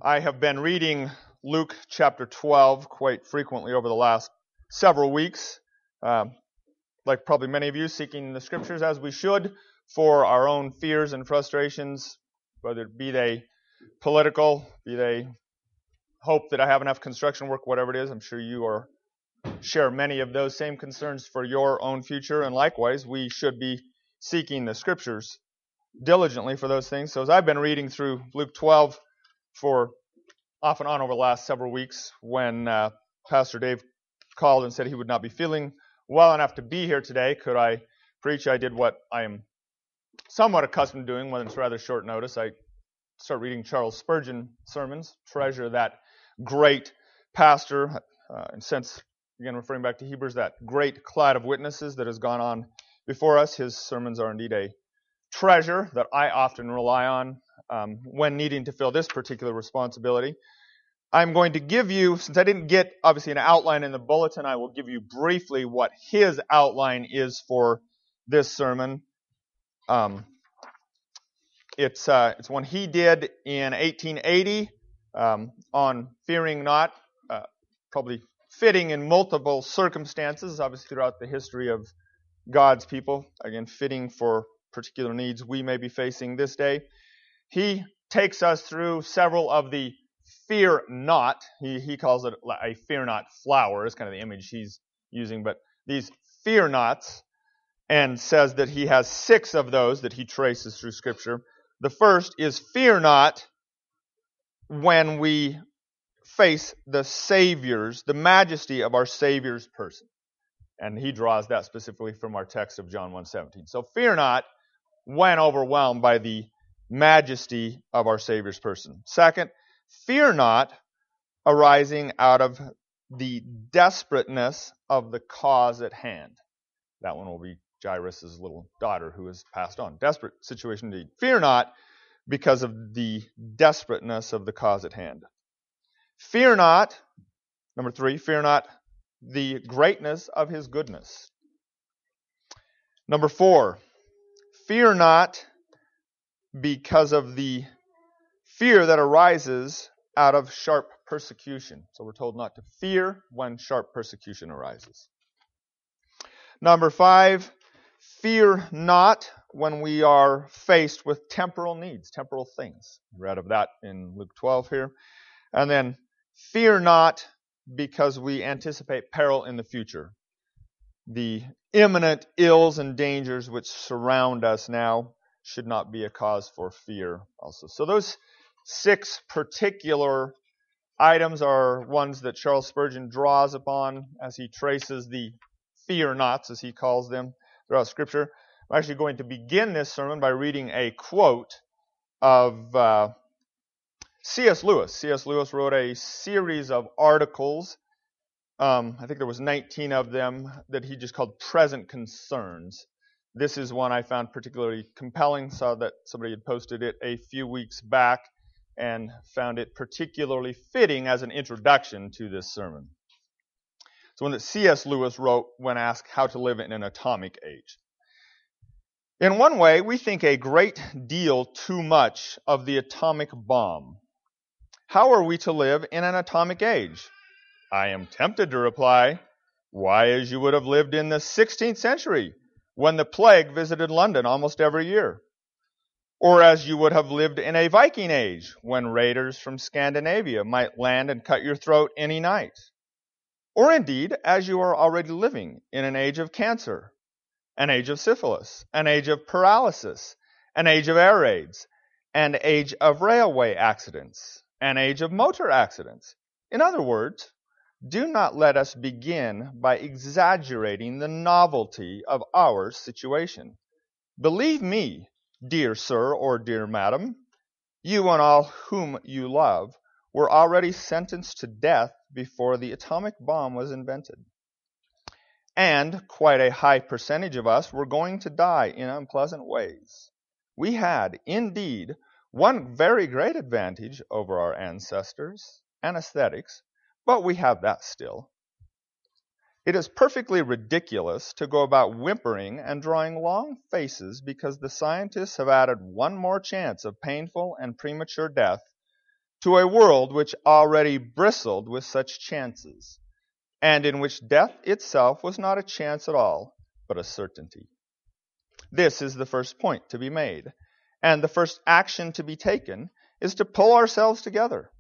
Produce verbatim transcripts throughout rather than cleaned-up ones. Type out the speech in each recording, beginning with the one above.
I have been reading Luke chapter twelve quite frequently over the last several weeks. Um, like probably many of you, seeking the scriptures as we should for our own fears and frustrations, whether be they political, be they hope that I have enough construction work, whatever it is. I'm sure you are share many of those same concerns for your own future, and likewise, we should be seeking the scriptures diligently for those things. So as I've been reading through Luke twelve for off and on over the last several weeks, when uh, Pastor Dave called and said he would not be feeling well enough to be here today, could I preach? I did what I am somewhat accustomed to doing when it's rather short notice. I start reading Charles Spurgeon sermons, treasure that great pastor, uh, and since, again, referring back to Hebrews, that great cloud of witnesses that has gone on before us. His sermons are indeed a treasure that I often rely on um, when needing to fill this particular responsibility. I'm going to give you, since I didn't get, obviously, an outline in the bulletin, I will give you briefly what his outline is for this sermon. Um, it's, uh, it's one he did in eighteen eighty um, on fearing not, uh, probably fitting in multiple circumstances, obviously throughout the history of God's people, again, fitting for particular needs we may be facing this day. He takes us through several of the fear not, he, he calls it a fear not flower, is kind of the image he's using, but these fear nots, and says that he has six of those that he traces through Scripture. The first is fear not when we face the Savior's, the majesty of our Savior's person. And he draws that specifically from our text of John one seventeen. So fear not when overwhelmed by the majesty of our Savior's person. Second, fear not arising out of the desperateness of the cause at hand. That one will be Jairus' little daughter who has passed on. Desperate situation indeed. Fear not because of the desperateness of the cause at hand. Fear not, number three, fear not the greatness of his goodness. Number four, fear not because of the fear that arises out of sharp persecution. So we're told not to fear when sharp persecution arises. Number five, fear not when we are faced with temporal needs, temporal things. We read of that in Luke twelve here. And then fear not because we anticipate peril in the future. The imminent ills and dangers which surround us now should not be a cause for fear also. So those six particular items are ones that Charles Spurgeon draws upon as he traces the fear nots, as he calls them, throughout Scripture. I'm actually going to begin this sermon by reading a quote of uh, C S Lewis. C S Lewis wrote a series of articles, um, I think there was nineteen of them, that he just called Present Concerns. This is one I found particularly compelling. Saw that somebody had posted it a few weeks back and found it particularly fitting as an introduction to this sermon. It's one that C S Lewis wrote when asked how to live in an atomic age. In one way, we think a great deal too much of the atomic bomb. How are we to live in an atomic age? I am tempted to reply, why, as you would have lived in the sixteenth century, when the plague visited London almost every year. Or as you would have lived in a Viking age, when raiders from Scandinavia might land and cut your throat any night. Or indeed, as you are already living in an age of cancer, an age of syphilis, an age of paralysis, an age of air raids, an age of railway accidents, an age of motor accidents. In other words, do not let us begin by exaggerating the novelty of our situation. Believe me, dear sir or dear madam, you and all whom you love were already sentenced to death before the atomic bomb was invented. And quite a high percentage of us were going to die in unpleasant ways. We had, indeed, one very great advantage over our ancestors, anesthetics, but we have that still. It is perfectly ridiculous to go about whimpering and drawing long faces because the scientists have added one more chance of painful and premature death to a world which already bristled with such chances, and in which death itself was not a chance at all, but a certainty. This is the first point to be made, and the first action to be taken is to pull ourselves together.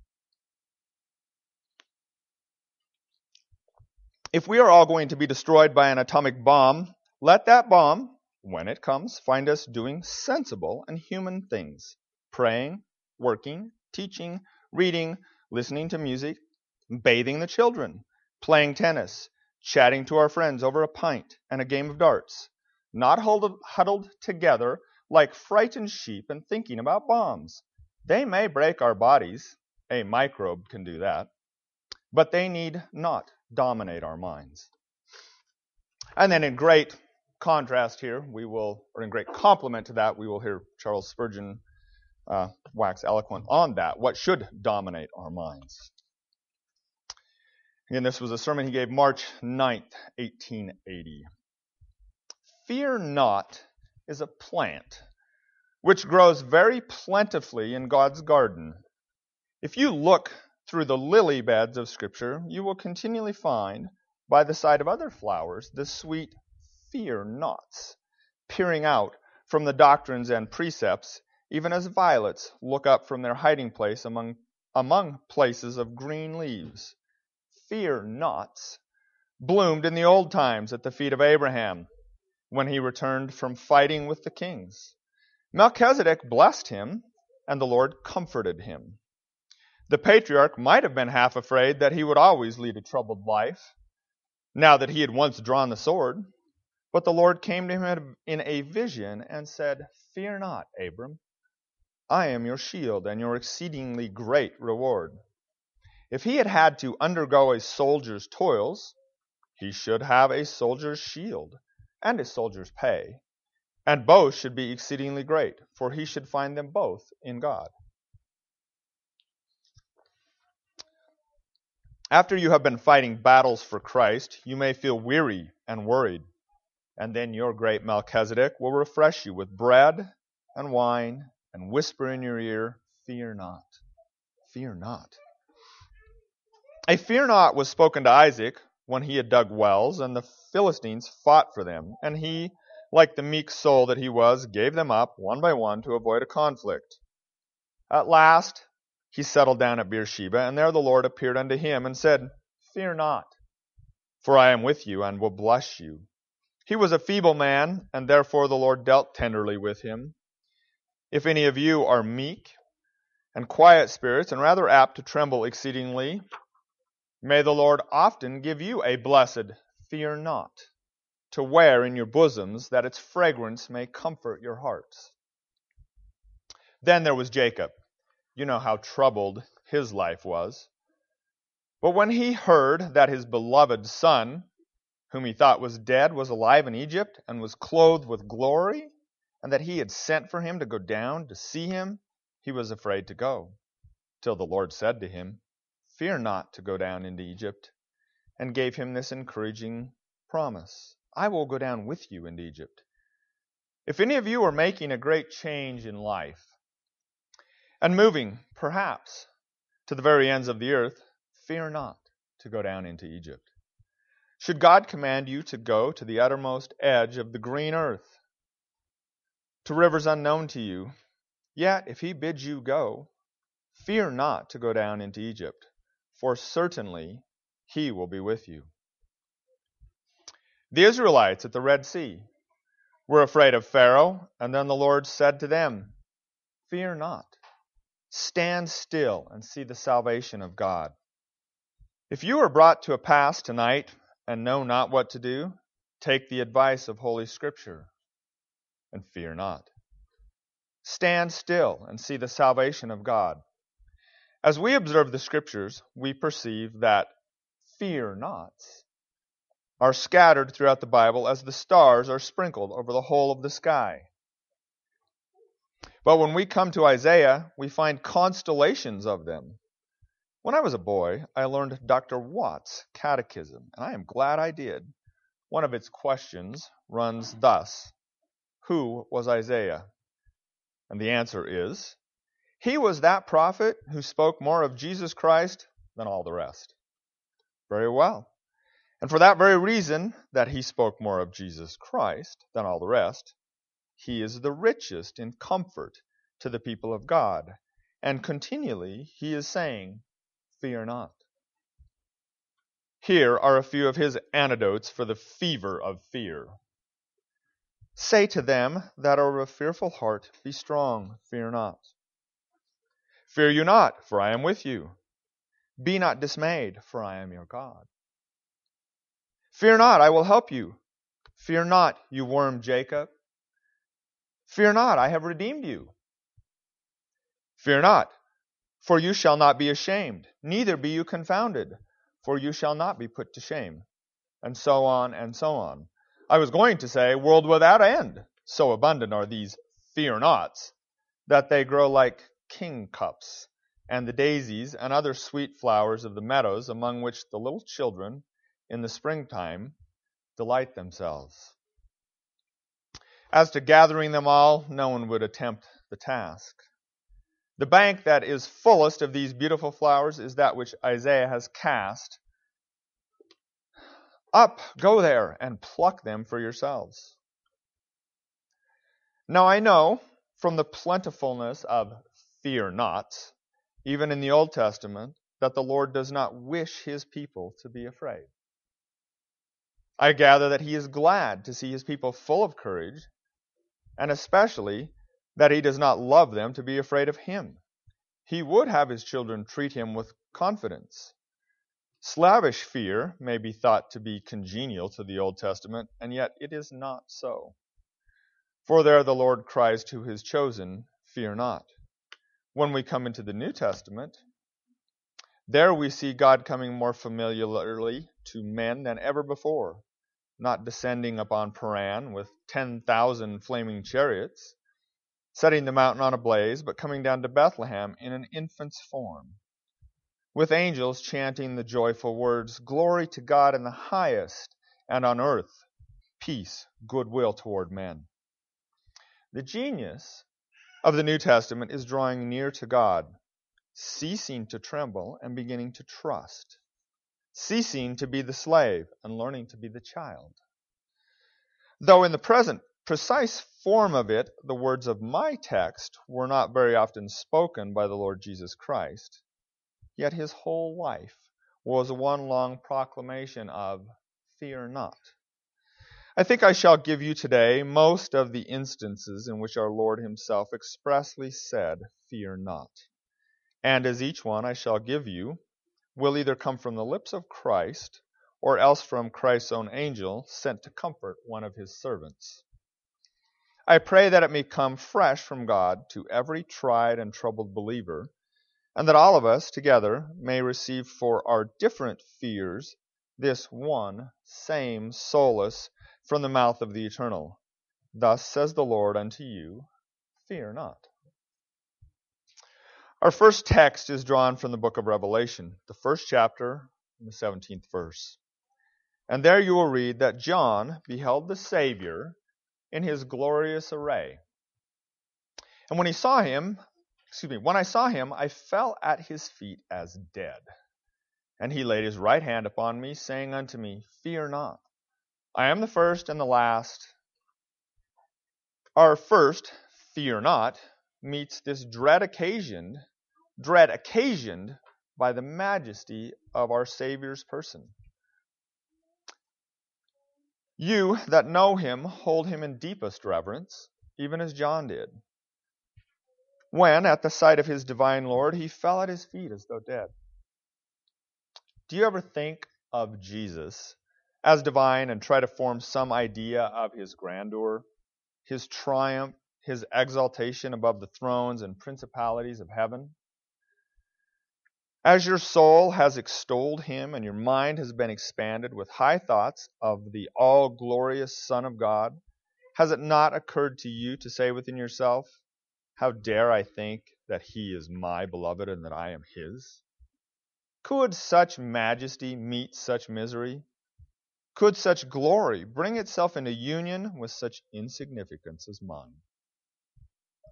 If we are all going to be destroyed by an atomic bomb, let that bomb, when it comes, find us doing sensible and human things, praying, working, teaching, reading, listening to music, bathing the children, playing tennis, chatting to our friends over a pint and a game of darts, not huddled together like frightened sheep and thinking about bombs. They may break our bodies. A microbe can do that. But they need not dominate our minds. And then in great contrast here, we will, or in great complement to that, we will hear Charles Spurgeon uh, wax eloquent on that. What should dominate our minds? Again, this was a sermon he gave March ninth, eighteen eighty. Fear not is a plant which grows very plentifully in God's garden. If you look through the lily beds of Scripture, you will continually find, by the side of other flowers, the sweet fear nots peering out from the doctrines and precepts, even as violets look up from their hiding place among, among places of green leaves. Fear nots bloomed in the old times at the feet of Abraham when he returned from fighting with the kings. Melchizedek blessed him, and the Lord comforted him. The patriarch might have been half afraid that he would always lead a troubled life, now that he had once drawn the sword. But the Lord came to him in a vision and said, "Fear not, Abram. I am your shield and your exceedingly great reward." If he had had to undergo a soldier's toils, he should have a soldier's shield and a soldier's pay, and both should be exceedingly great, for he should find them both in God. After you have been fighting battles for Christ, you may feel weary and worried, and then your great Melchizedek will refresh you with bread and wine and whisper in your ear, "Fear not, fear not." A fear not was spoken to Isaac when he had dug wells, and the Philistines fought for them, and he, like the meek soul that he was, gave them up one by one to avoid a conflict. At last, he settled down at Beersheba, and there the Lord appeared unto him and said, "Fear not, for I am with you and will bless you." He was a feeble man, and therefore the Lord dealt tenderly with him. If any of you are meek and quiet spirits and rather apt to tremble exceedingly, may the Lord often give you a blessed fear not to wear in your bosoms, that its fragrance may comfort your hearts. Then there was Jacob. You know how troubled his life was. But when he heard that his beloved son, whom he thought was dead, was alive in Egypt and was clothed with glory, and that he had sent for him to go down to see him, he was afraid to go, till the Lord said to him, "Fear not to go down into Egypt," and gave him this encouraging promise, "I will go down with you into Egypt." If any of you are making a great change in life, and moving, perhaps, to the very ends of the earth, fear not to go down into Egypt. Should God command you to go to the uttermost edge of the green earth, to rivers unknown to you, yet if he bids you go, fear not to go down into Egypt, for certainly he will be with you. The Israelites at the Red Sea were afraid of Pharaoh, and then the Lord said to them, "Fear not. Stand still and see the salvation of God." If you are brought to a pass tonight and know not what to do, take the advice of Holy Scripture and fear not. Stand still and see the salvation of God. As we observe the Scriptures, we perceive that fear nots are scattered throughout the Bible as the stars are sprinkled over the whole of the sky. But when we come to Isaiah, we find constellations of them. When I was a boy, I learned Doctor Watts' Catechism, and I am glad I did. One of its questions runs thus: who was Isaiah? And the answer is, He was that prophet who spoke more of Jesus Christ than all the rest. Very well. And for that very reason, that he spoke more of Jesus Christ than all the rest, he is the richest in comfort to the people of God. And continually he is saying, fear not. Here are a few of his antidotes for the fever of fear. Say to them that are of a fearful heart, be strong, fear not. Fear you not, for I am with you. Be not dismayed, for I am your God. Fear not, I will help you. Fear not, you worm Jacob. Fear not, I have redeemed you. Fear not, for you shall not be ashamed, neither be you confounded, for you shall not be put to shame. And so on and so on. I was going to say, world without end. So abundant are these fear nots, that they grow like king cups, and the daisies and other sweet flowers of the meadows, among which the little children in the springtime delight themselves. As to gathering them all, no one would attempt the task. The bank that is fullest of these beautiful flowers is that which Isaiah has cast. Up, go there, and pluck them for yourselves. Now I know from the plentifulness of fear nots, even in the Old Testament, that the Lord does not wish his people to be afraid. I gather that he is glad to see his people full of courage, and especially that he does not love them to be afraid of him. He would have his children treat him with confidence. Slavish fear may be thought to be congenial to the Old Testament, and yet it is not so. For there the Lord cries to his chosen, fear not. When we come into the New Testament, there we see God coming more familiarly to men than ever before, not descending upon Paran with ten thousand flaming chariots, setting the mountain on a blaze, but coming down to Bethlehem in an infant's form, with angels chanting the joyful words, glory to God in the highest, and on earth, peace, goodwill toward men. The genius of the New Testament is drawing near to God, ceasing to tremble and beginning to trust, ceasing to be the slave and learning to be the child. Though in the present precise form of it, the words of my text were not very often spoken by the Lord Jesus Christ, yet his whole life was one long proclamation of fear not. I think I shall give you today most of the instances in which our Lord himself expressly said, fear not. And as each one I shall give you will either come from the lips of Christ or else from Christ's own angel sent to comfort one of his servants. I pray that it may come fresh from God to every tried and troubled believer, and that all of us together may receive for our different fears this one same solace from the mouth of the Eternal. Thus says the Lord unto you, fear not. Our first text is drawn from the book of Revelation, the first chapter, and the seventeenth verse. And there you will read that John beheld the Savior in his glorious array. And when he saw him, excuse me, when I saw him, I fell at his feet as dead. And he laid his right hand upon me, saying unto me, fear not. I am the first and the last. Our first, fear not, meets this dread occasioned, dread occasioned by the majesty of our Savior's person. You that know him hold him in deepest reverence, even as John did, when, at the sight of his divine Lord, he fell at his feet as though dead. Do you ever think of Jesus as divine and try to form some idea of his grandeur, his triumph, his exaltation above the thrones and principalities of heaven? As your soul has extolled him and your mind has been expanded with high thoughts of the all-glorious Son of God, has it not occurred to you to say within yourself, how dare I think that he is my beloved and that I am his? Could such majesty meet such misery? Could such glory bring itself into union with such insignificance as mine?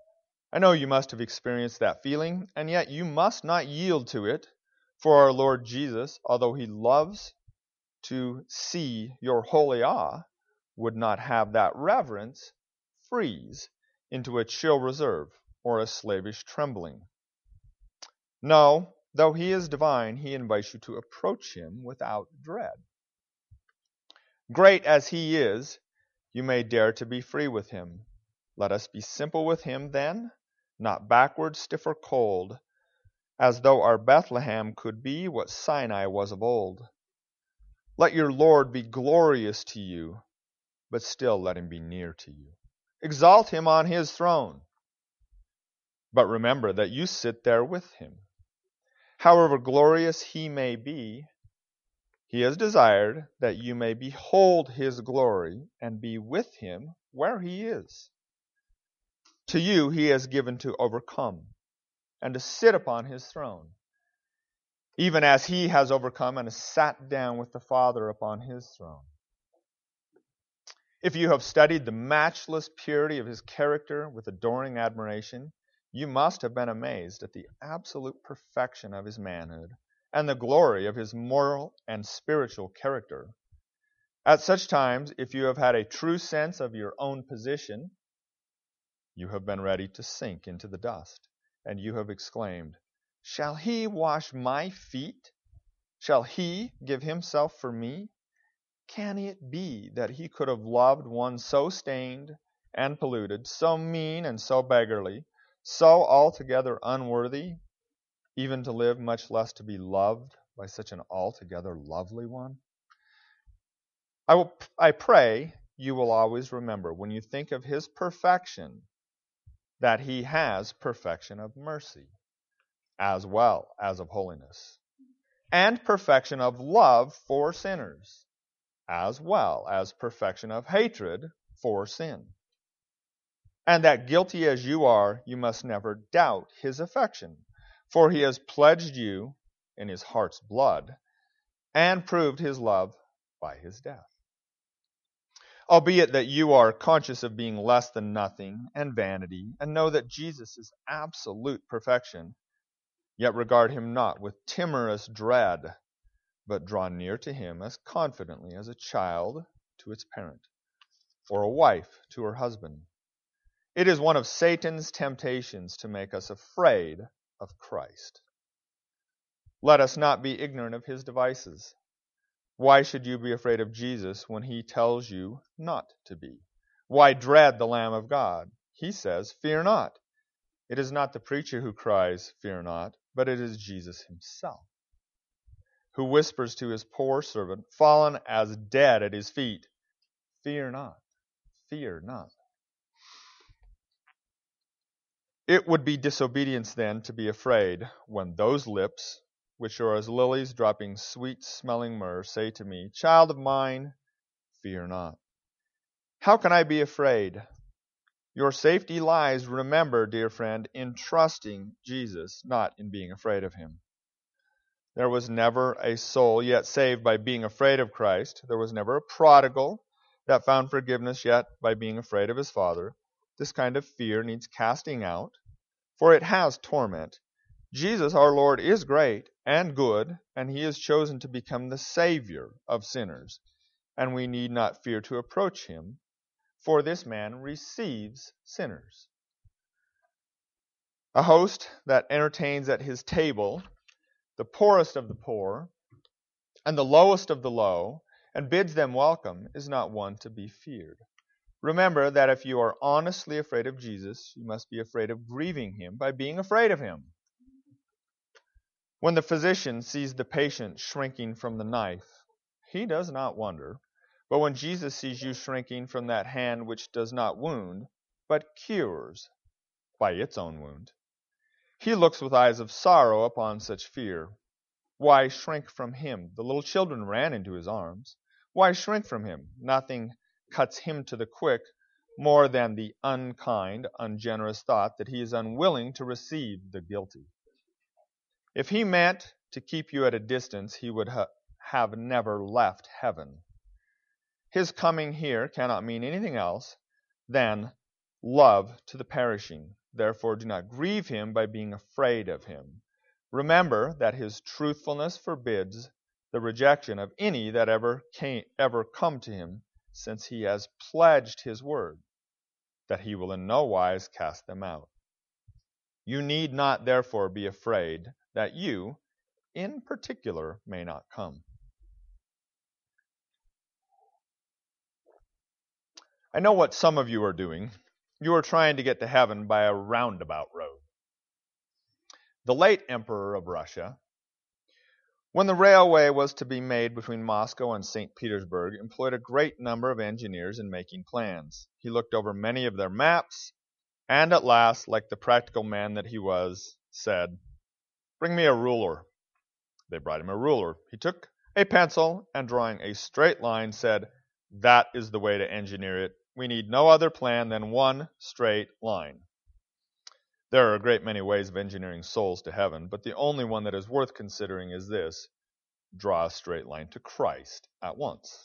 I know you must have experienced that feeling, and yet you must not yield to it, for our Lord Jesus, although he loves to see your holy awe, would not have that reverence freeze into a chill reserve or a slavish trembling. No, though he is divine, he invites you to approach him without dread. Great as he is, you may dare to be free with him. Let us be simple with him then, not backward, stiff, or cold, as though our Bethlehem could be what Sinai was of old. Let your Lord be glorious to you, but still let him be near to you. Exalt him on his throne, but remember that you sit there with him. However glorious he may be, he has desired that you may behold his glory and be with him where he is. To you he has given to overcome and to sit upon his throne, even as he has overcome and has sat down with the Father upon his throne. If you have studied the matchless purity of his character with adoring admiration, you must have been amazed at the absolute perfection of his manhood and the glory of his moral and spiritual character. At such times, if you have had a true sense of your own position, you have been ready to sink into the dust, and you have exclaimed, "Shall he wash my feet? Shall he give himself for me? Can it be that he could have loved one so stained and polluted, so mean and so beggarly, so altogether unworthy, even to live, much less to be loved by such an altogether lovely one?" I will, I pray you will always remember, when you think of his perfection, that he has perfection of mercy, as well as of holiness, and perfection of love for sinners, as well as perfection of hatred for sin. And that guilty as you are, you must never doubt his affection, for he has pledged you in his heart's blood and proved his love by his death. Albeit that you are conscious of being less than nothing and vanity, and know that Jesus is absolute perfection, yet regard him not with timorous dread, but draw near to him as confidently as a child to its parent, or a wife to her husband. It is one of Satan's temptations to make us afraid of Christ. Let us not be ignorant of his devices. Why should you be afraid of Jesus when he tells you not to be? Why dread the Lamb of God? He says, "Fear not." It is not the preacher who cries, "Fear not," but it is Jesus himself, who whispers to his poor servant, fallen as dead at his feet, "Fear not, fear not." It would be disobedience then to be afraid when those lips, which are as lilies dropping sweet-smelling myrrh, say to me, "Child of mine, fear not." How can I be afraid? Your safety lies, remember, dear friend, in trusting Jesus, not in being afraid of him. There was never a soul yet saved by being afraid of Christ. There was never a prodigal that found forgiveness yet by being afraid of his Father. This kind of fear needs casting out, for it has torment. Jesus, our Lord, is great and good, and he is chosen to become the Savior of sinners, and we need not fear to approach him, for this man receives sinners. A host that entertains at his table the poorest of the poor and the lowest of the low, and bids them welcome, is not one to be feared. Remember that if you are honestly afraid of Jesus, you must be afraid of grieving him by being afraid of him. When the physician sees the patient shrinking from the knife, he does not wonder. But when Jesus sees you shrinking from that hand which does not wound, but cures by its own wound, he looks with eyes of sorrow upon such fear. Why shrink from him? The little children ran into his arms. Why shrink from him? Nothing cuts him to the quick more than the unkind, ungenerous thought that he is unwilling to receive the guilty. If he meant to keep you at a distance, he would ha- have never left heaven. His coming here cannot mean anything else than love to the perishing Therefore do not grieve him by being afraid of him. Remember that his truthfulness forbids the rejection of any that ever came, ever come to him, since he has pledged his word that he will in no wise cast them out. You need not therefore be afraid that you, in particular, may not come. I know what some of you are doing. You are trying to get to heaven by a roundabout road. The late Emperor of Russia, when the railway was to be made between Moscow and Saint Petersburg, employed a great number of engineers in making plans. He looked over many of their maps, and at last, like the practical man that he was, said, "Bring me a ruler." They brought him a ruler. He took a pencil and, drawing a straight line, said, "That is the way to engineer it. We need no other plan than one straight line." There are a great many ways of engineering souls to heaven, but the only one that is worth considering is this: draw a straight line to Christ at once.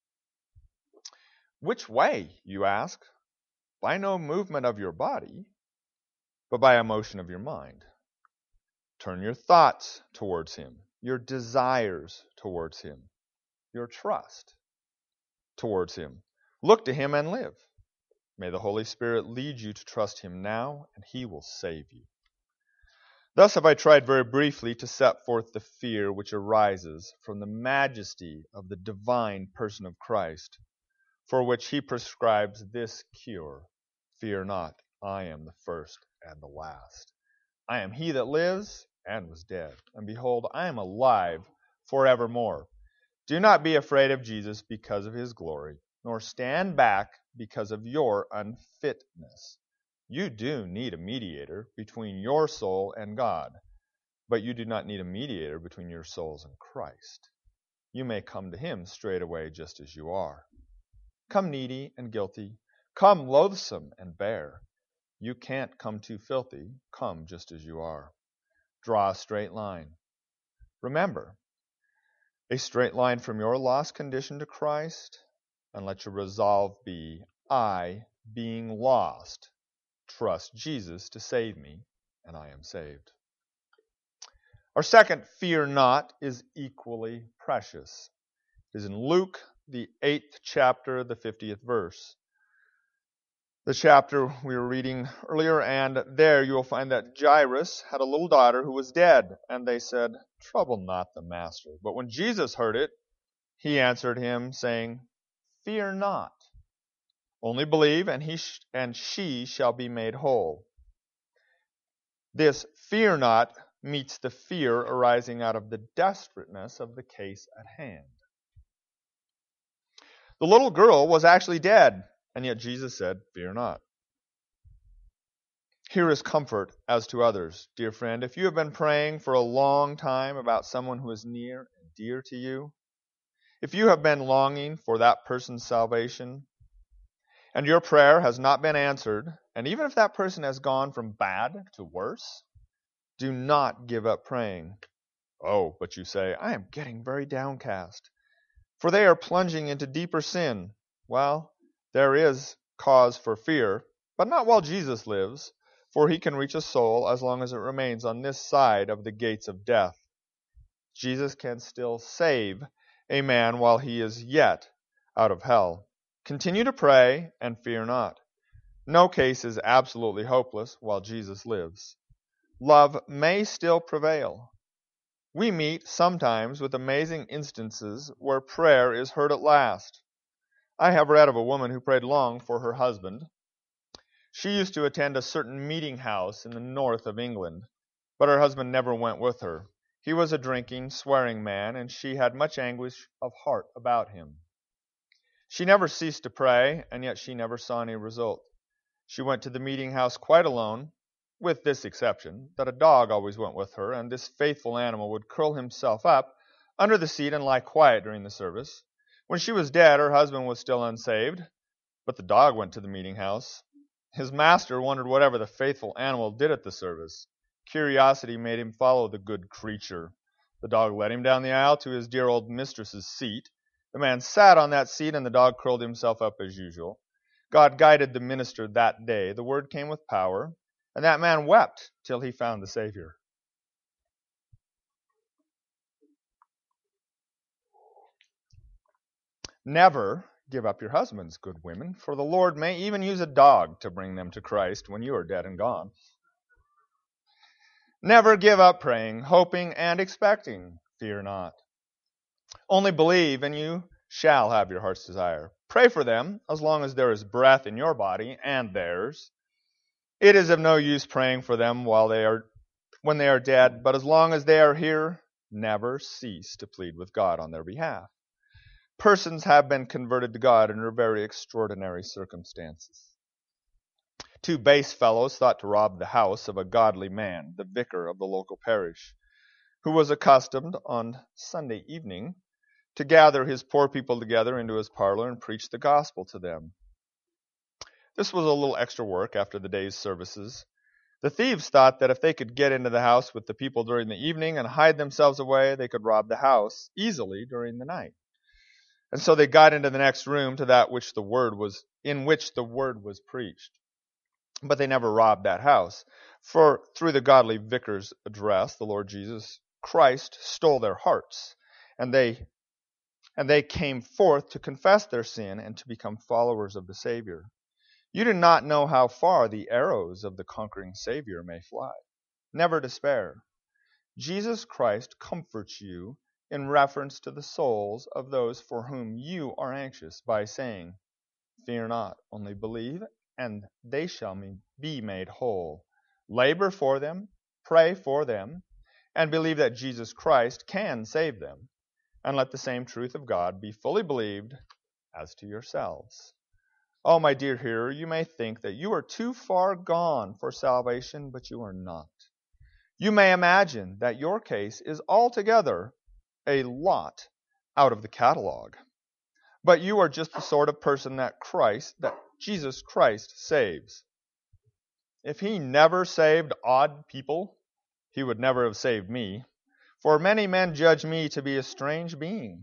Which way, you ask? By no movement of your body, but by a motion of your mind. Turn your thoughts towards him, your desires towards him, your trust towards him. Look to him and live. May the Holy Spirit lead you to trust him now, and he will save you. Thus have I tried very briefly to set forth the fear which arises from the majesty of the divine person of Christ, for which he prescribes this cure: fear not, I am the first and the last. I am he that lives and was dead, and behold, I am alive forevermore. Do not be afraid of Jesus because of his glory, nor stand back because of your unfitness. You do need a mediator between your soul and God, but you do not need a mediator between your souls and Christ. You may come to him straight away just as you are. Come needy and guilty. Come loathsome and bare. You can't come too filthy. Come just as you are. Draw a straight line. Remember, a straight line from your lost condition to Christ, and let your resolve be, I, being lost, trust Jesus to save me, and I am saved. Our second fear not is equally precious. It is in Luke, the eighth chapter, the fiftieth verse. The chapter we were reading earlier, and there you will find that Jairus had a little daughter who was dead, and they said, "Trouble not the master." But when Jesus heard it, he answered him, saying, "Fear not, only believe, and he sh- and she shall be made whole." This fear not meets the fear arising out of the desperateness of the case at hand. The little girl was actually dead, and yet Jesus said, "Fear not." Here is comfort as to others. Dear friend, if you have been praying for a long time about someone who is near and dear to you, if you have been longing for that person's salvation, and your prayer has not been answered, and even if that person has gone from bad to worse, do not give up praying. Oh, but you say, "I am getting very downcast, for they are plunging into deeper sin." Well, there is cause for fear, but not while Jesus lives, for he can reach a soul as long as it remains on this side of the gates of death. Jesus can still save a man while he is yet out of hell. Continue to pray and fear not. No case is absolutely hopeless while Jesus lives. Love may still prevail. We meet sometimes with amazing instances where prayer is heard at last. I have read of a woman who prayed long for her husband. She used to attend a certain meeting house in the north of England, but her husband never went with her. He was a drinking, swearing man, and she had much anguish of heart about him. She never ceased to pray, and yet she never saw any result. She went to the meeting house quite alone, with this exception, that a dog always went with her, and this faithful animal would curl himself up under the seat and lie quiet during the service. When she was dead, her husband was still unsaved, but the dog went to the meeting house. His master wondered whatever the faithful animal did at the service. Curiosity made him follow the good creature. The dog led him down the aisle to his dear old mistress's seat. The man sat on that seat, and the dog curled himself up as usual. God guided the minister that day. The word came with power, And that man wept till he found the Savior. Never give up your husbands, good women, for the Lord may even use a dog to bring them to Christ when you are dead and gone. Never give up praying, hoping, and expecting. Fear not. Only believe, and you shall have your heart's desire. Pray for them as long as there is breath in your body and theirs. It is of no use praying for them while they are when they are dead, but as long as they are here, never cease to plead with God on their behalf. Persons have been converted to God under very extraordinary circumstances. Two base fellows thought to rob the house of a godly man, the vicar of the local parish, who was accustomed on Sunday evening to gather his poor people together into his parlor and preach the gospel to them. This was a little extra work after the day's services. The thieves thought that if they could get into the house with the people during the evening and hide themselves away, they could rob the house easily during the night. And so they got into the next room to that which the word was in which the word was preached. But they never robbed that house. For through the godly vicar's address, the Lord Jesus Christ stole their hearts, and they and they came forth to confess their sin and to become followers of the Savior. You do not know how far the arrows of the conquering Savior may fly. Never despair. Jesus Christ comforts you in reference to the souls of those for whom you are anxious by saying, fear not, only believe, and they shall be made whole. Labor for them, pray for them, and believe that Jesus Christ can save them. And let the same truth of God be fully believed as to yourselves. Oh, my dear hearer, you may think that you are too far gone for salvation, but you are not. You may imagine that your case is altogether a lot out of the catalog. But you are just the sort of person that Christ, that Jesus Christ saves. If he never saved odd people, he would never have saved me. For many men judge me to be a strange being.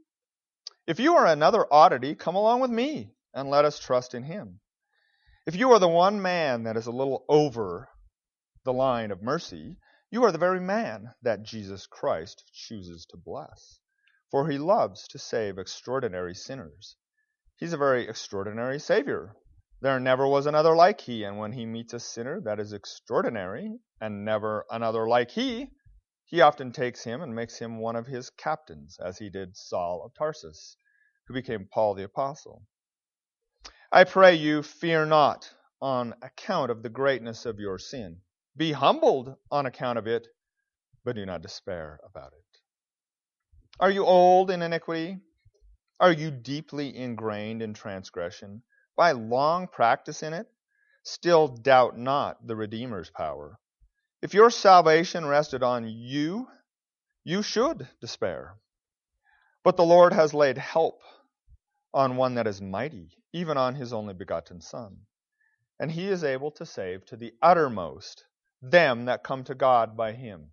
If you are another oddity, come along with me, and let us trust in him. If you are the one man that is a little over the line of mercy, you are the very man that Jesus Christ chooses to bless. For he loves to save extraordinary sinners. He's a very extraordinary Savior. There never was another like he, and when he meets a sinner that is extraordinary, and never another like he, he often takes him and makes him one of his captains, as he did Saul of Tarsus, who became Paul the Apostle. I pray you, fear not on account of the greatness of your sin. Be humbled on account of it, but do not despair about it. Are you old in iniquity? Are you deeply ingrained in transgression? By long practice in it? Still doubt not the Redeemer's power. If your salvation rested on you, you should despair. But the Lord has laid help on one that is mighty, even on his only begotten Son. And he is able to save to the uttermost them that come to God by him.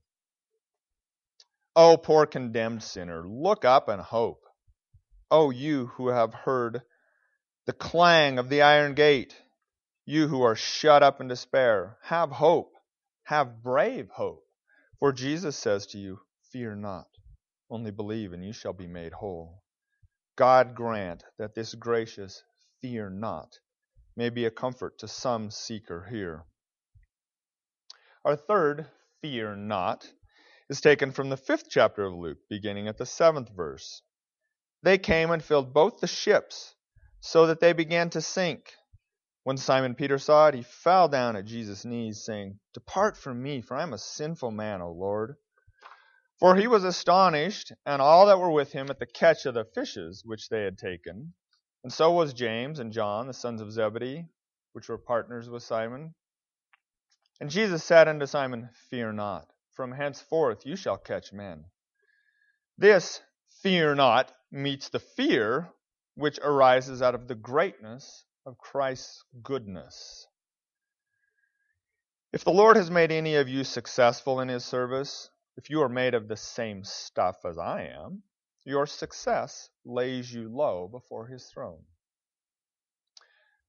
O poor condemned sinner, look up and hope. O you who have heard the clang of the iron gate, you who are shut up in despair, have hope, have brave hope. For Jesus says to you, fear not, only believe and you shall be made whole. God grant that this gracious fear not may be a comfort to some seeker here. Our third, fear not, is taken from the fifth chapter of Luke, beginning at the seventh verse. They came and filled both the ships, so that they began to sink. When Simon Peter saw it, he fell down at Jesus' knees, saying, Depart from me, for I am a sinful man, O Lord. For he was astonished, and all that were with him, at the catch of the fishes which they had taken. And so was James and John, the sons of Zebedee, which were partners with Simon. And Jesus said unto Simon, Fear not, from henceforth you shall catch men. This fear not meets the fear which arises out of the greatness of Christ's goodness. If the Lord has made any of you successful in his service, if you are made of the same stuff as I am, your success lays you low before his throne.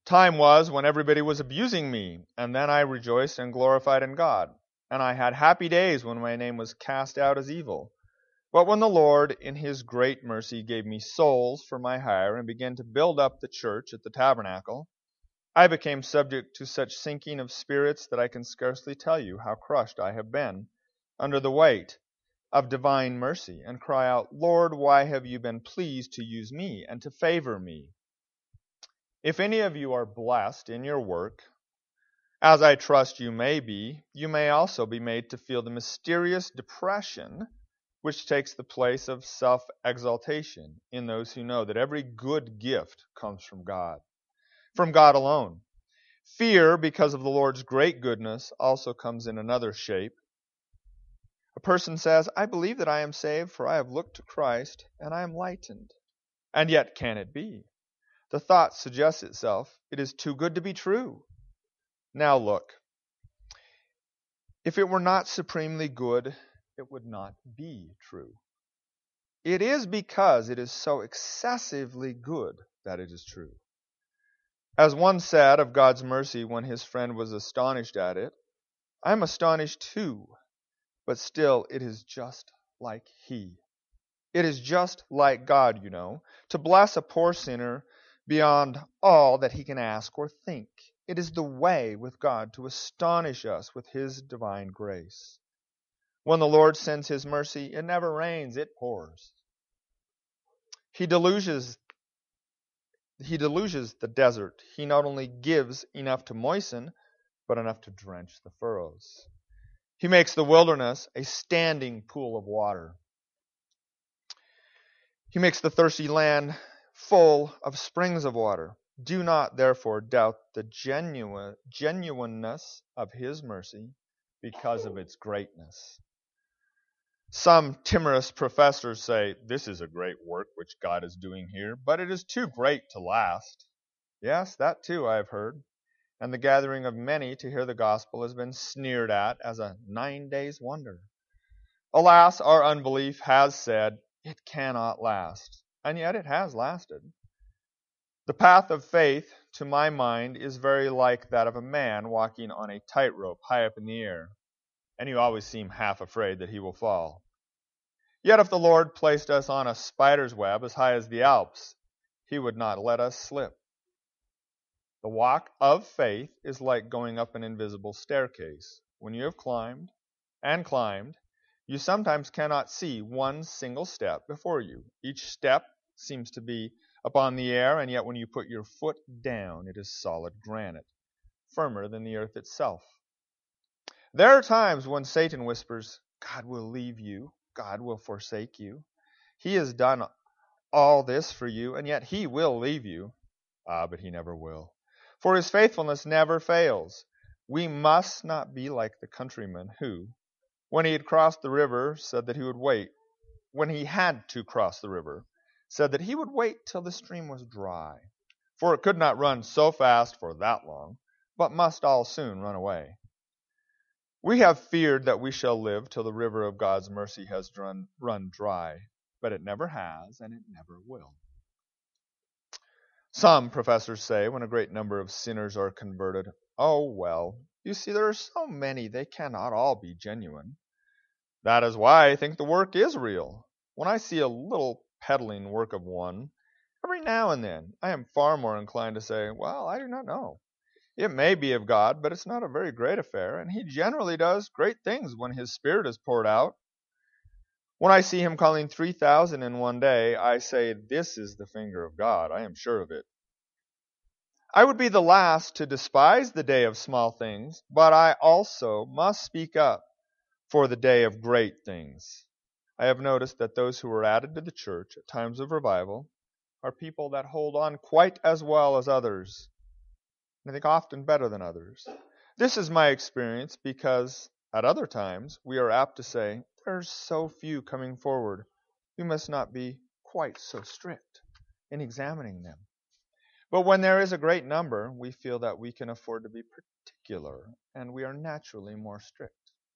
Time was when everybody was abusing me, and then I rejoiced and glorified in God. And I had happy days when my name was cast out as evil. But when the Lord, in his great mercy, gave me souls for my hire and began to build up the church at the tabernacle, I became subject to such sinking of spirits that I can scarcely tell you how crushed I have been under the weight of divine mercy, and cry out, Lord, why have you been pleased to use me and to favor me? If any of you are blessed in your work, as I trust you may be, you may also be made to feel the mysterious depression which takes the place of self-exaltation in those who know that every good gift comes from God, from God alone. Fear, because of the Lord's great goodness, also comes in another shape. A person says, I believe that I am saved, for I have looked to Christ, and I am lightened. And yet can it be? The thought suggests itself, it is too good to be true. Now look, if it were not supremely good, it would not be true. It is because it is so excessively good that it is true. As one said of God's mercy when his friend was astonished at it, I am astonished too, but still it is just like he. It is just like God, you know, to bless a poor sinner beyond all that he can ask or think. It is the way with God to astonish us with his divine grace. When the Lord sends his mercy, it never rains, it pours. He deluges, he deluges the desert. He not only gives enough to moisten, but enough to drench the furrows. He makes the wilderness a standing pool of water. He makes the thirsty land full of springs of water. Do not, therefore, doubt the genuine, genuineness of his mercy because of its greatness. Some timorous professors say, this is a great work which God is doing here, but it is too great to last. Yes, that too I have heard. And the gathering of many to hear the gospel has been sneered at as a nine days wonder. Alas, our unbelief has said, it cannot last. And yet it has lasted. The path of faith, to my mind, is very like that of a man walking on a tightrope high up in the air, and you always seem half afraid that he will fall. Yet if the Lord placed us on a spider's web as high as the Alps, he would not let us slip. The walk of faith is like going up an invisible staircase. When you have climbed and climbed, you sometimes cannot see one single step before you. Each step seems to be upon the air, and yet when you put your foot down, it is solid granite, firmer than the earth itself. There are times when Satan whispers, God will leave you, God will forsake you. He has done all this for you, and yet he will leave you. Ah, but he never will. For his faithfulness never fails. We must not be like the countryman who, when he had crossed the river, said that he would wait. When he had to cross the river, said that he would wait till the stream was dry. For it could not run so fast for that long, but must all soon run away. We have feared that we shall live till the river of God's mercy has run, run dry, but it never has, and it never will. Some professors say, when a great number of sinners are converted, oh, well, you see, there are so many, they cannot all be genuine. That is why I think the work is real. When I see a little peddling work of one, every now and then, I am far more inclined to say, well, I do not know. It may be of God, but it's not a very great affair, and he generally does great things when his Spirit is poured out. When I see him calling three thousand in one day, I say, this is the finger of God. I am sure of it. I would be the last to despise the day of small things, but I also must speak up for the day of great things. I have noticed that those who are added to the church at times of revival are people that hold on quite as well as others, and I think often better than others. This is my experience because at other times we are apt to say, there's so few coming forward, we must not be quite so strict in examining them. But when there is a great number, we feel that we can afford to be particular, and we are naturally more strict.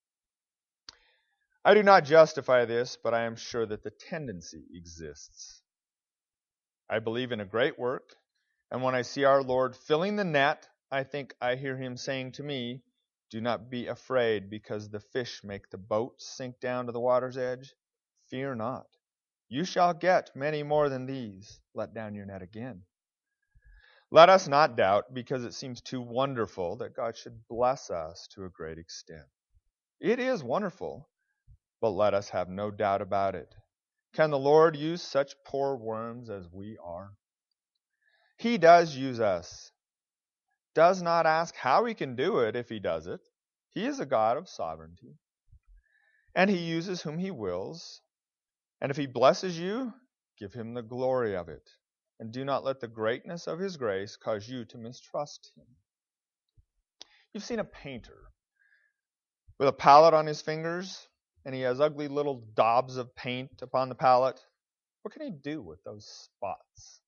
I do not justify this, but I am sure that the tendency exists. I believe in a great work, And when I see our Lord filling the net, I think I hear him saying to me, do not be afraid because the fish make the boat sink down to the water's edge. Fear not. You shall get many more than these. Let down your net again. Let us not doubt because it seems too wonderful that God should bless us to a great extent. It is wonderful, but let us have no doubt about it. Can the Lord use such poor worms as we are? He does use us. Does not ask how he can do it if he does it. He is a God of sovereignty. And he uses whom he wills. And if he blesses you, give him the glory of it. And do not let the greatness of his grace cause you to mistrust him. You've seen a painter with a palette on his fingers, and he has ugly little daubs of paint upon the palette. What can he do with those spots?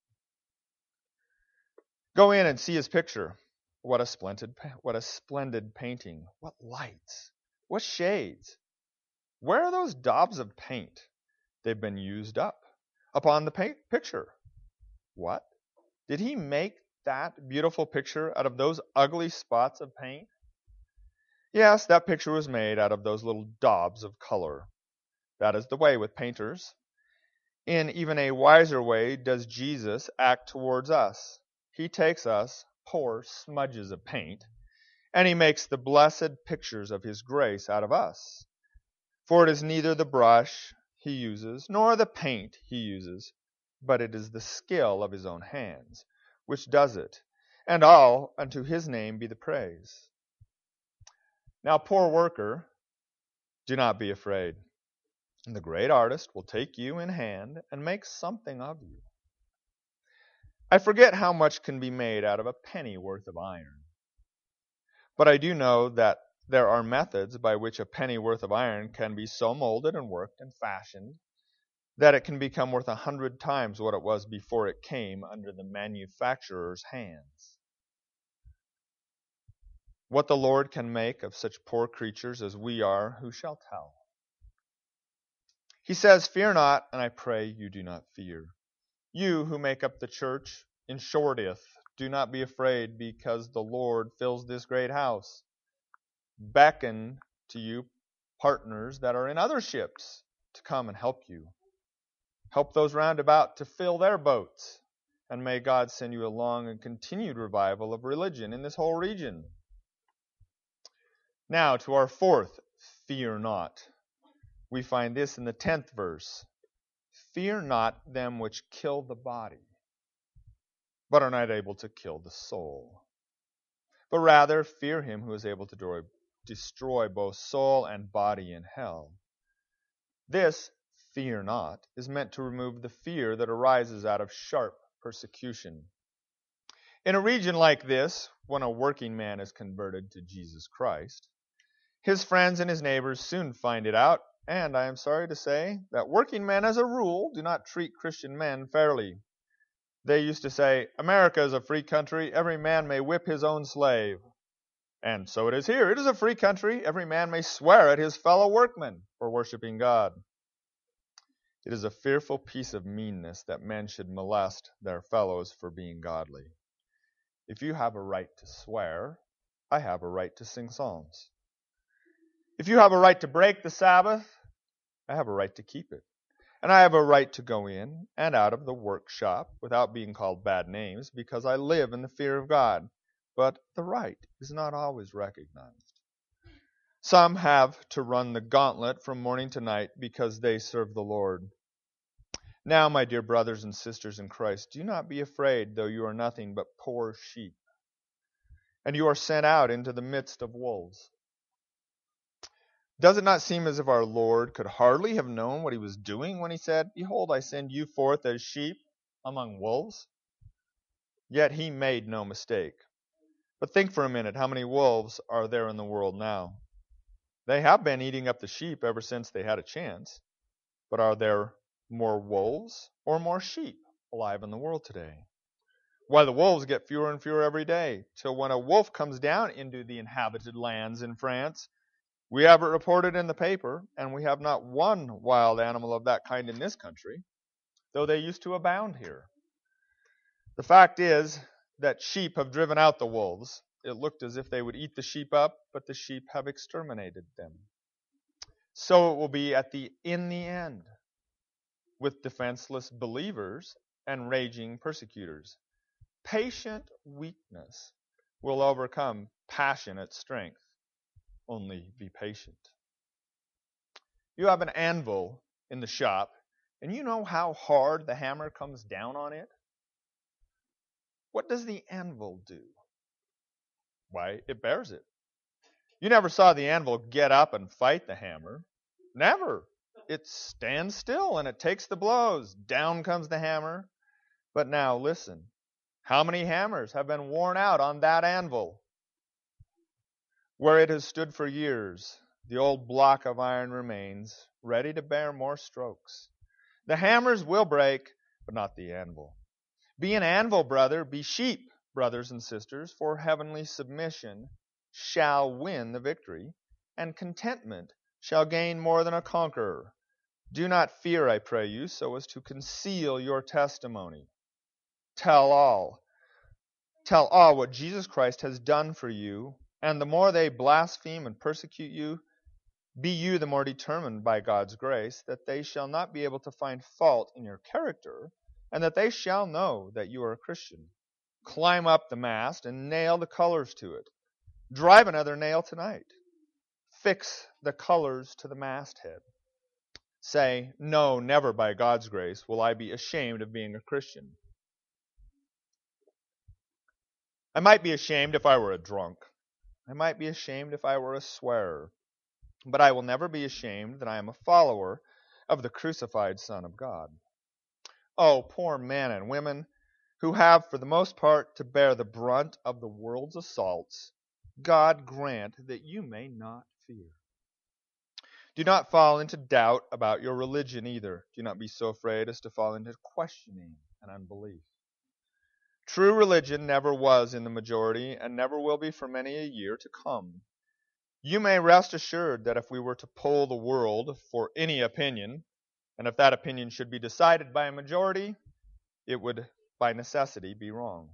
Go in and see his picture. What a splendid, what a splendid painting. What lights. What shades. Where are those daubs of paint? They've been used up upon the paint picture. What? Did he make that beautiful picture out of those ugly spots of paint? Yes, that picture was made out of those little daubs of color. That is the way with painters. In even a wiser way does Jesus act towards us. He takes us, poor smudges of paint, and he makes the blessed pictures of his grace out of us. For it is neither the brush he uses, nor the paint he uses, but it is the skill of his own hands, which does it, and all unto his name be the praise. Now, poor worker, do not be afraid. The great artist will take you in hand and make something of you. I forget how much can be made out of a penny worth of iron. But I do know that there are methods by which a penny worth of iron can be so molded and worked and fashioned that it can become worth a hundred times what it was before it came under the manufacturer's hands. What the Lord can make of such poor creatures as we are, who shall tell? He says, fear not, and I pray you do not fear. You who make up the church in Shoreditch, do not be afraid because the Lord fills this great house. Beckon to you partners that are in other ships to come and help you. Help those round about to fill their boats. And may God send you a long and continued revival of religion in this whole region. Now to our fourth, fear not. We find this in the tenth verse. Fear not them which kill the body, but are not able to kill the soul. But rather fear him who is able to destroy both soul and body in hell. This, fear not, is meant to remove the fear that arises out of sharp persecution. In a region like this, when a working man is converted to Jesus Christ, his friends and his neighbors soon find it out, and I am sorry to say that working men as a rule do not treat Christian men fairly. They used to say, America is a free country, every man may whip his own slave. And so it is here. It is a free country, every man may swear at his fellow workman for worshiping God. It is a fearful piece of meanness that men should molest their fellows for being godly. If you have a right to swear, I have a right to sing psalms. If you have a right to break the Sabbath, I have a right to keep it. And I have a right to go in and out of the workshop without being called bad names because I live in the fear of God. But the right is not always recognized. Some have to run the gauntlet from morning to night because they serve the Lord. Now, my dear brothers and sisters in Christ, do not be afraid, though you are nothing but poor sheep, and you are sent out into the midst of wolves. Does it not seem as if our Lord could hardly have known what he was doing when he said, Behold, I send you forth as sheep among wolves? Yet he made no mistake. But think for a minute, how many wolves are there in the world now? They have been eating up the sheep ever since they had a chance. But are there more wolves or more sheep alive in the world today? Why, the wolves get fewer and fewer every day, till when a wolf comes down into the inhabited lands in France, we have it reported in the paper, and we have not one wild animal of that kind in this country, though they used to abound here. The fact is, that sheep have driven out the wolves. It looked as if they would eat the sheep up, but the sheep have exterminated them. So it will be at the in the end, with defenseless believers and raging persecutors. Patient weakness will overcome passionate strength. Only be patient. You have an anvil in the shop, and you know how hard the hammer comes down on it? What does the anvil do? Why, it bears it. You never saw the anvil get up and fight the hammer. Never. It stands still and it takes the blows. Down comes the hammer. But now listen. How many hammers have been worn out on that anvil? Where it has stood for years, the old block of iron remains, ready to bear more strokes. The hammers will break, but not the anvil. Be an anvil, brother. Be sheep, brothers and sisters, for heavenly submission shall win the victory, and contentment shall gain more than a conqueror. Do not fear, I pray you, so as to conceal your testimony. Tell all. Tell all what Jesus Christ has done for you, and the more they blaspheme and persecute you, be you the more determined by God's grace that they shall not be able to find fault in your character, and that they shall know that you are a Christian. Climb up the mast and nail the colors to it. Drive another nail tonight. Fix the colors to the masthead. Say, no, never by God's grace will I be ashamed of being a Christian. I might be ashamed if I were a drunk. I might be ashamed if I were a swearer. But I will never be ashamed that I am a follower of the crucified Son of God. Oh, poor men and women who have for the most part to bear the brunt of the world's assaults, God grant that you may not fear. Do not fall into doubt about your religion either. Do not be so afraid as to fall into questioning and unbelief. True religion never was in the majority and never will be for many a year to come. You may rest assured that if we were to poll the world for any opinion, and if that opinion should be decided by a majority, it would by necessity be wrong.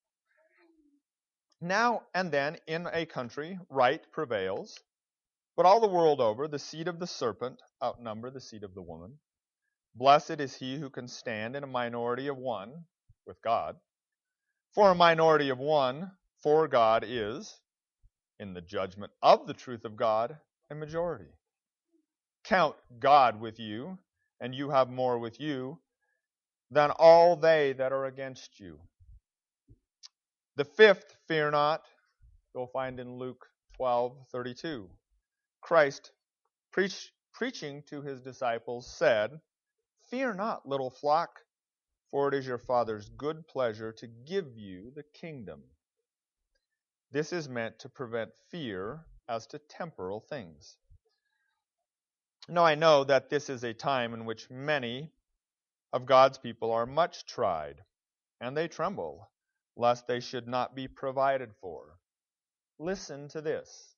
Now and then in a country, right prevails, but all the world over, the seed of the serpent outnumber the seed of the woman. Blessed is he who can stand in a minority of one with God. For a minority of one, for God is, in the judgment of the truth of God, a majority. Count God with you, and you have more with you than all they that are against you. The fifth, fear not, you'll find in Luke twelve thirty-two. Christ, preach, preaching to his disciples, said, Fear not, little flock, for it is your Father's good pleasure to give you the kingdom. This is meant to prevent fear as to temporal things. Now I know that this is a time in which many of God's people are much tried, and they tremble, lest they should not be provided for. Listen to this.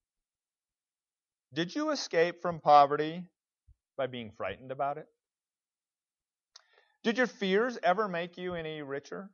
Did you escape from poverty by being frightened about it? Did your fears ever make you any richer?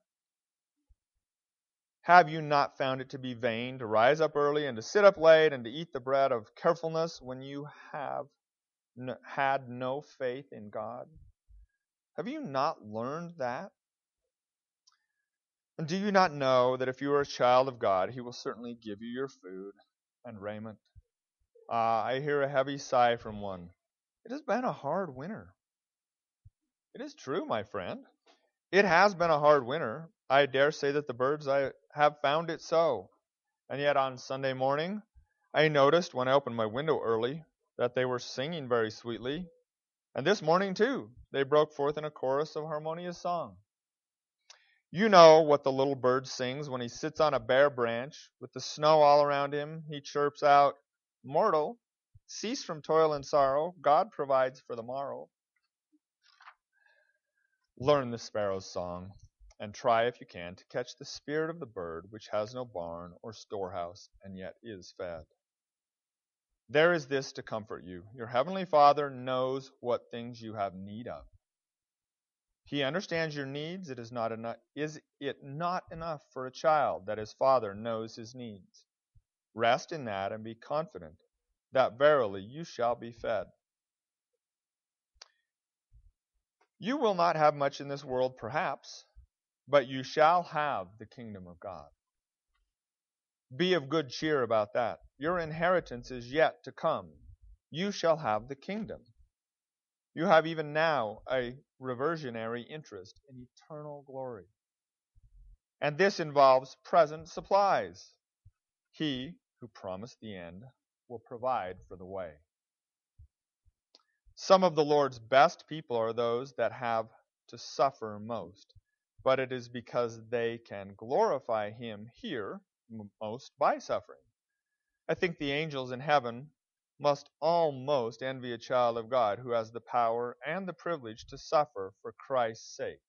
Have you not found it to be vain to rise up early and to sit up late and to eat the bread of carefulness when you have n- had no faith in God? Have you not learned that? And do you not know that if you are a child of God, he will certainly give you your food and raiment? Ah, I hear a heavy sigh from one. It has been a hard winter. It is true, my friend. It has been a hard winter. I dare say that the birds I have found it so. And yet on Sunday morning, I noticed when I opened my window early that they were singing very sweetly. And this morning, too, they broke forth in a chorus of harmonious song. You know what the little bird sings when he sits on a bare branch with the snow all around him. He chirps out, Mortal, cease from toil and sorrow. God provides for the morrow. Learn the sparrow's song, and try if you can to catch the spirit of the bird which has no barn or storehouse, and yet is fed. There is this to comfort you. Your heavenly Father knows what things you have need of. He understands your needs. It is not enough. Is it not enough for a child that his father knows his needs? Rest in that and be confident that verily you shall be fed. You will not have much in this world, perhaps, but you shall have the kingdom of God. Be of good cheer about that. Your inheritance is yet to come. You shall have the kingdom. You have even now a reversionary interest in eternal glory. And this involves present supplies. He who promised the end will provide for the way. Some of the Lord's best people are those that have to suffer most, but it is because they can glorify Him here most by suffering. I think the angels in heaven must almost envy a child of God who has the power and the privilege to suffer for Christ's sake.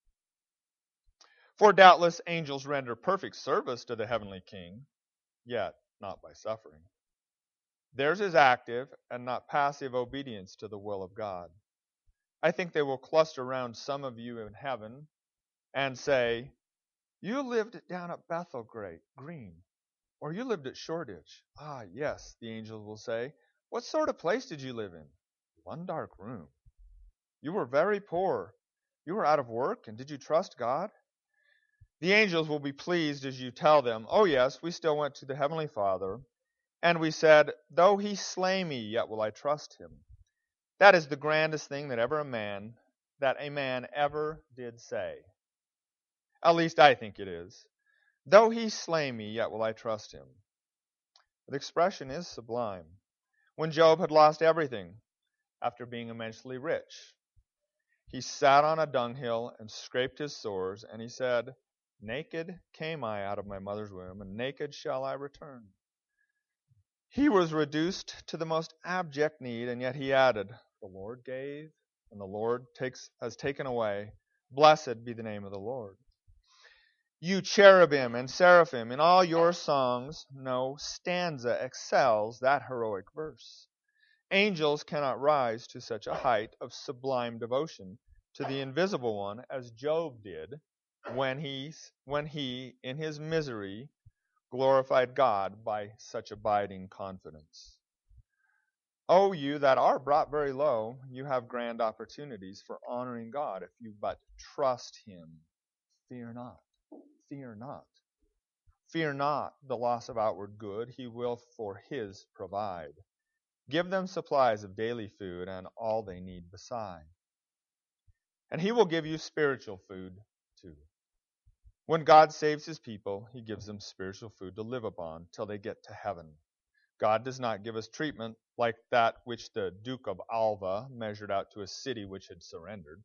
For doubtless angels render perfect service to the heavenly King, yet not by suffering. Theirs is active and not passive obedience to the will of God. I think they will cluster around some of you in heaven and say, "You lived down at Bethel Green, or you lived at Shoreditch." "Ah, yes," the angels will say. "What sort of place did you live in?" "One dark room." "You were very poor. You were out of work, and did you trust God?" The angels will be pleased as you tell them, "Oh yes, we still went to the Heavenly Father, and we said, 'Though He slay me, yet will I trust Him.' That is the grandest thing that ever a man, that a man ever did say. At least I think it is. 'Though He slay me, yet will I trust Him.' The expression is sublime. When Job had lost everything, after being immensely rich, he sat on a dunghill and scraped his sores, and he said, 'Naked came I out of my mother's womb, and naked shall I return.' He was reduced to the most abject need, and yet he added, 'The Lord gave, and the Lord takes has taken away. Blessed be the name of the Lord.' You cherubim and seraphim, in all your songs, no stanza excels that heroic verse. Angels cannot rise to such a height of sublime devotion to the invisible one as Job did when he, when he in his misery, glorified God by such abiding confidence. Oh, you that are brought very low, you have grand opportunities for honoring God if you but trust Him. Fear not, fear not. Fear not the loss of outward good, He will for His provide. Give them supplies of daily food and all they need beside. And He will give you spiritual food too. When God saves His people, He gives them spiritual food to live upon till they get to heaven. God does not give us treatment like that which the Duke of Alva measured out to a city which had surrendered.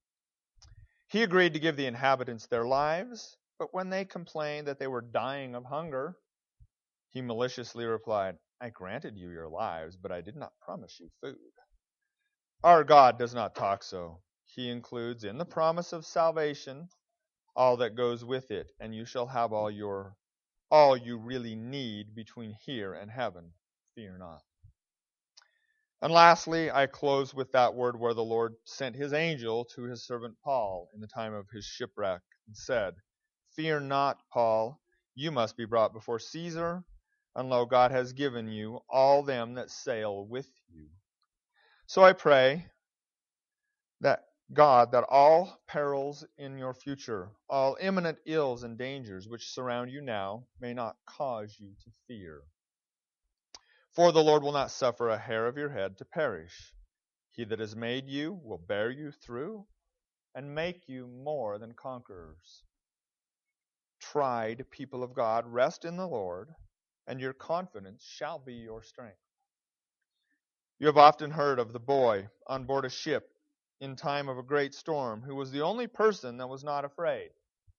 He agreed to give the inhabitants their lives, but when they complained that they were dying of hunger, He maliciously replied, 'I granted you your lives, but I did not promise you food.' Our God does not talk so. He includes in the promise of salvation all that goes with it, and you shall have all your all you really need between here and heaven. Fear not. And lastly, I close with that word where the Lord sent His angel to His servant Paul in the time of his shipwreck and said, 'Fear not, Paul, you must be brought before Caesar, and lo, God has given you all them that sail with you.' So I pray that God, that all perils in your future, all imminent ills and dangers which surround you now, may not cause you to fear. For the Lord will not suffer a hair of your head to perish. He that has made you will bear you through and make you more than conquerors. Tried people of God, rest in the Lord, and your confidence shall be your strength. You have often heard of the boy on board a ship in time of a great storm, who was the only person that was not afraid.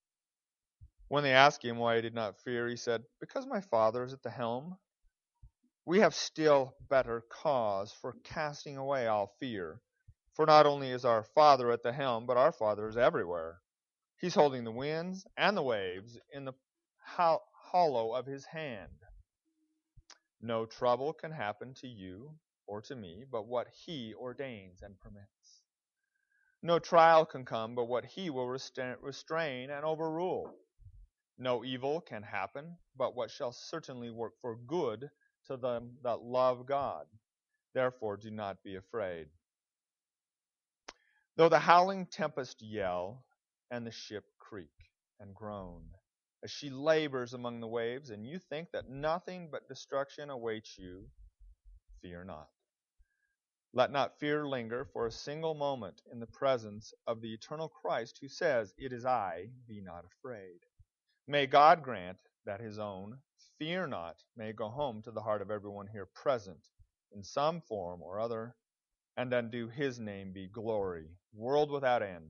When they asked him why he did not fear, he said, 'Because my Father is at the helm.' We have still better cause for casting away all fear, for not only is our Father at the helm, but our Father is everywhere. He's holding the winds and the waves in the ho- hollow of His hand. No trouble can happen to you or to me but what He ordains and permits. No trial can come but what he will restrain and overrule. No evil can happen but what shall certainly work for good to them that love God. Therefore do not be afraid. Though the howling tempest yell, and the ship creak and groan, as she labors among the waves, and you think that nothing but destruction awaits you, fear not. Let not fear linger for a single moment in the presence of the eternal Christ, who says, "It is I, be not afraid." May God grant that his own, "Fear not," may go home to the heart of everyone here present in some form or other, and unto his name be glory, world without end.